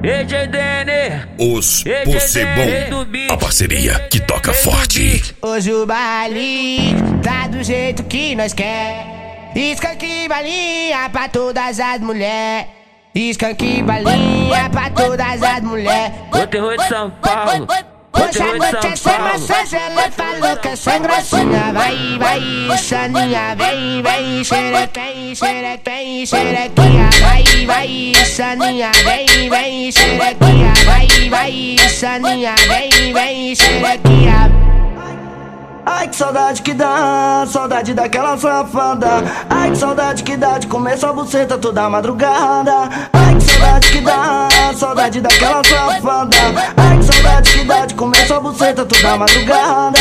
Os Possebon, a parceria que toca forte. Hoje o baile tá do jeito que nós quer. Skunk e balinha pra todas as mulheres. Skunk e balinha pra todas as mulheres. O terror de São Paulo. Hoje a noite é sem massagem, ela falou que é sem gracinha. Vai, vai, Saninha, vem, vem, xerequém, xerequém, xerequinha. Vai, vai, Saninha, vem, vem, xerequinha. Vai, vai, Saninha, vem, vem, xerequinha. Ai que saudade que dá, saudade daquela safada. Ai que saudade que dá de comer sua buceta toda madrugada. Ai que saudade que dá, saudade daquela safada. Ai que saudade que dá de comer sua buceta toda madrugada.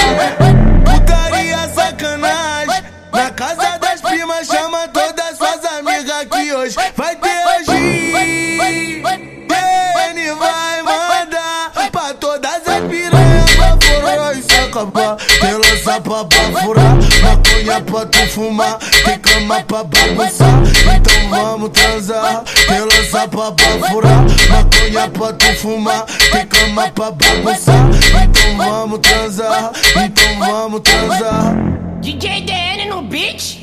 Putaria, sacanagem, na casa das primas chama todas suas amigas que hoje vai ter hoje. Ele vai mandar pra todas as piranhas pra fora e se acabar. Tem lança pra furar, maconha pra tu fumar, tem cama pra bagunçar, então vamos transar. Tem lança pra furar, maconha pra tu fumar, tem cama pra bagunçar, então vamos transar, então vamos transar. DJ DN no beat,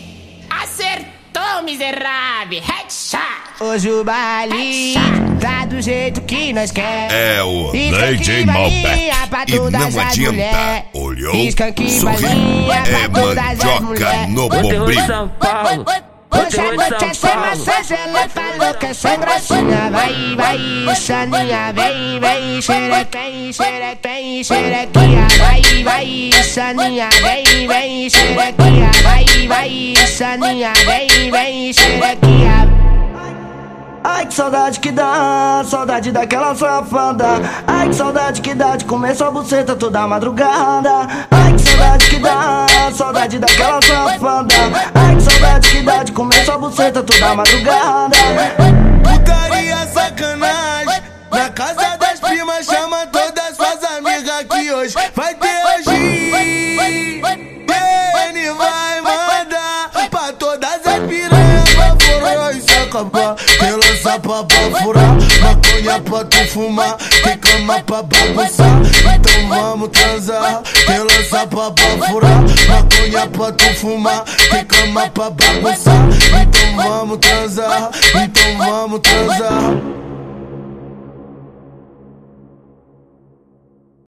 acertou, miserável, headshot. Hoje o baile tá do jeito que nós quer. É o DJ Malbec e não adianta. Olhou, sorriu, é mandioca no O terror de bombril. São Paulo. O Hoje a terror noite de é São sem Paulo. massagem, ela falou que é sem gracinha. Vai, vai, Saninha, vem, vem, xerequém, xerequém, xerequinha. Vai, vai, Saninha, vem, vem, xerequinha. Vai, vai, Saninha, vem, vem, xerequinha. Ai que saudade que dá, saudade daquela safada. Ai que saudade que dá de comer sua buceta toda madrugada. Ai que saudade que dá, saudade daquela safada. Ai que saudade que dá de comer sua buceta toda madrugada. Putaria, sacanagem, na casa das primas chama todas suas amigas que hoje vai ter hoje. Ele vai mandar pra todas as piranhas pra fora e se acabar. Tem lança pra furar, maconha pra tu fumar, tem cama pra bagunçar, então vamos transar. Tem lança pra furar, maconha pra tu fumar, tem cama pra bagunçar, então vamos transar, então vamos transar.